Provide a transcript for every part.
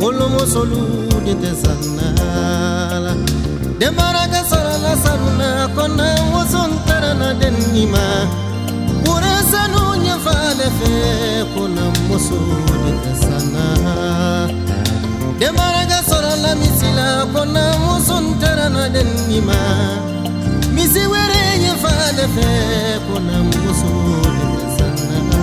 olomo solude tesanala demaraga sarala saruna kona wosontara na denima puresa nunya fale fe kona mosolude tesana demaraga sarala misila kona wosontara na denima misi were nya fale fe kona mosolude tesana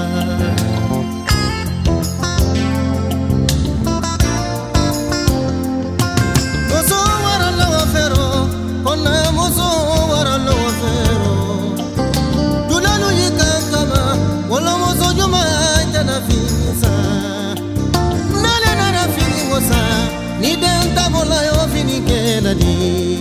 ni denta bola yo fini kela di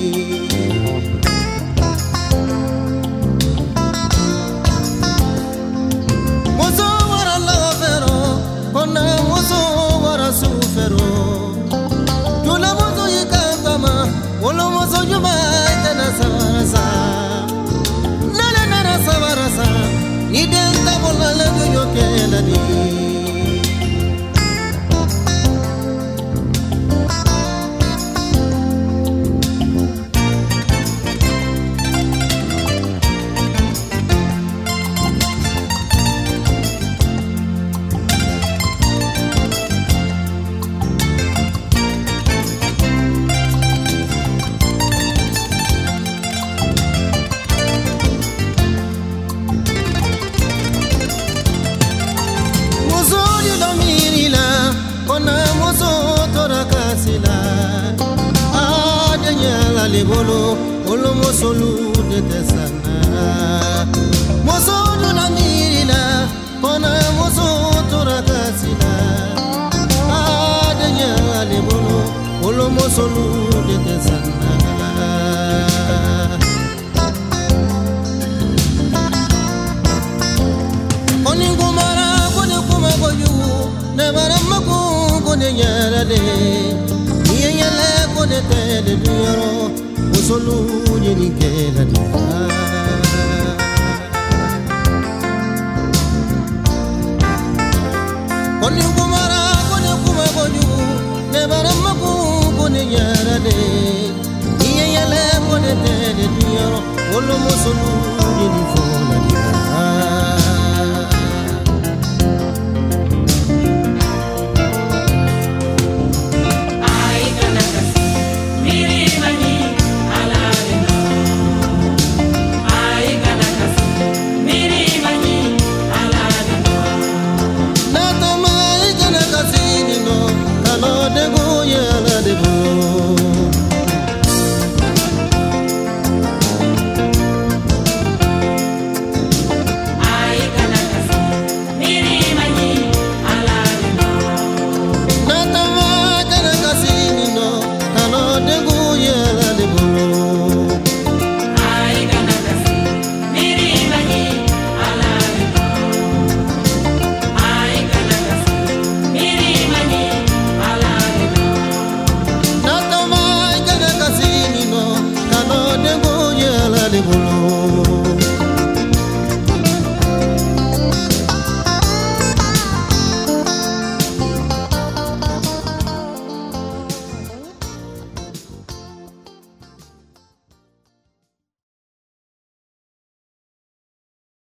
mozo wara la fero kona mozo wara su fero tula mozo yikantama wolo mozo juma tena sarasa nala nara savarasa ni denta bola la yo kela di bolo olo mosolu de tesana mosodu na mirila kona mosoto rakasila adanya le bolo olo mosolu de tesana oningo mara kone kuma koyu ne mara mako kone nyara de yeyele kone tele duro solo ni kela di koni kumara koni kuma koju ne barama ku koni yara de iye yale koni tele di yoro wolo musulu